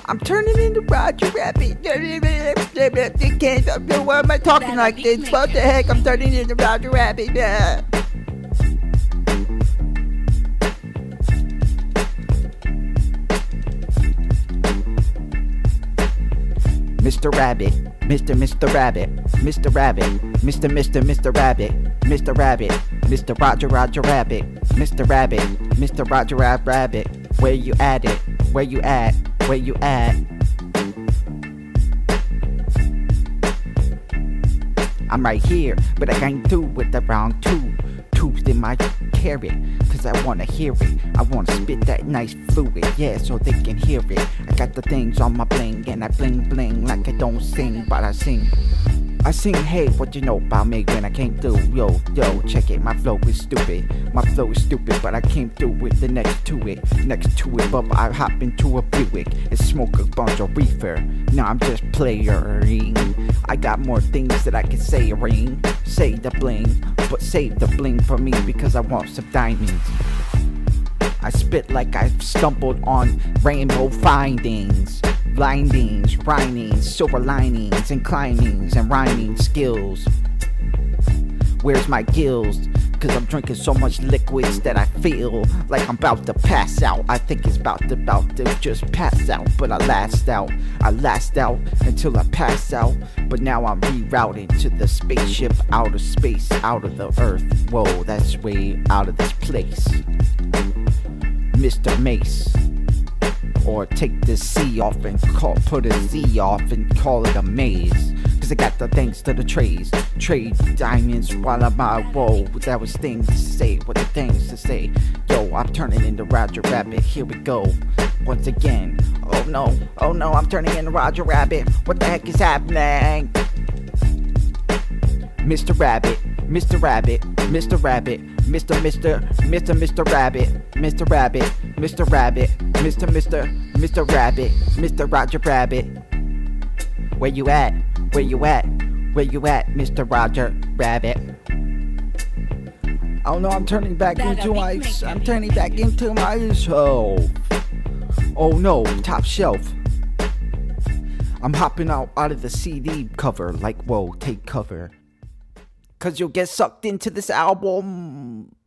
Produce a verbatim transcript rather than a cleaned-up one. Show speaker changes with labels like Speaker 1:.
Speaker 1: I'm turning into Roger Rabbit. You can't. Why am I talking like this? What the heck? I'm turning into Roger Rabbit. Yeah. Mister Rabbit, Mister Mister Rabbit, Mister Rabbit, Mister Mister Mister Rabbit, Mister Rabbit, Mister Roger Roger Rabbit, Mister Rabbit, Mister Roger Rab Rabbit. Where you at it? Where you at? Where you at? I'm right here, but I came through with the wrong two tubes in my carrot. Cause I wanna hear it, I wanna spit that nice fluid, yeah, so they can hear it. I got the things on my bling, and I bling bling like I don't sing, but I sing. I sing, hey, what you know about me when I came through? Yo, yo, check it, my flow is stupid. My flow is stupid, but I came through with the next to it. Next to it, but I hop into a Buick and smoke a bunch of reefer. Now I'm just playering. I got more things that I can say, ring. Say the bling, but save the bling for me because I want some diamonds. I spit like I've stumbled on rainbow findings. Blindings, rhymings, silver linings, and climbings, and rhyming skills. Where's my gills? Cause I'm drinking so much liquids that I feel like I'm about to pass out. I think it's about to, about to just pass out, but I last out. I last out until I pass out. But now I'm rerouted to the spaceship, out of space, out of the earth. Whoa, that's way out of this place. Mister Mace. Or take the C off and call, put a Z off and call it a maze. Cause I got the things to the trays. Trade diamonds while I'm out. Whoa, that was things to say. What the things to say? Yo, I'm turning into Roger Rabbit. Here we go. Once again. Oh no, oh no, I'm turning into Roger Rabbit. What the heck is happening? Mister Rabbit, Mister Rabbit, Mister Rabbit, Mister Mister, Mister Mister Rabbit, Mister Rabbit, Mister Rabbit, Mister Mister, Mister Rabbit, Mister Roger Rabbit. Where you at? Where you at? Where you at, Mister Roger Rabbit? Oh no, I'm turning back into my, I'm turning back into myself. Oh no, top shelf. I'm hopping out out of the C D cover like, whoa, take cover. Cause you'll get sucked into this album.